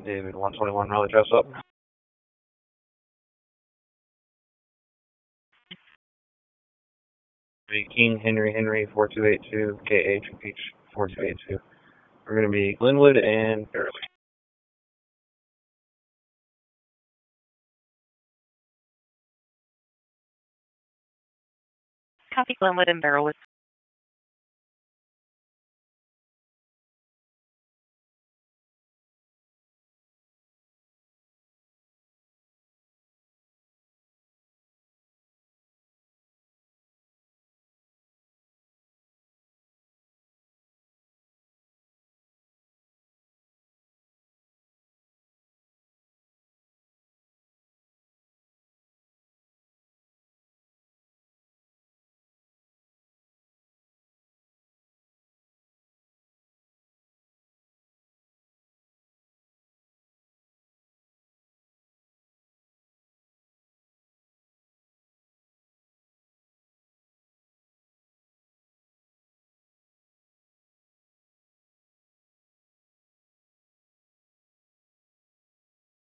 David 121 Raleigh, dress up. King Henry 4282 KH Peach 4282. We're going to be Glenwood and Fairley. Copy Glenwood and Barrowwood.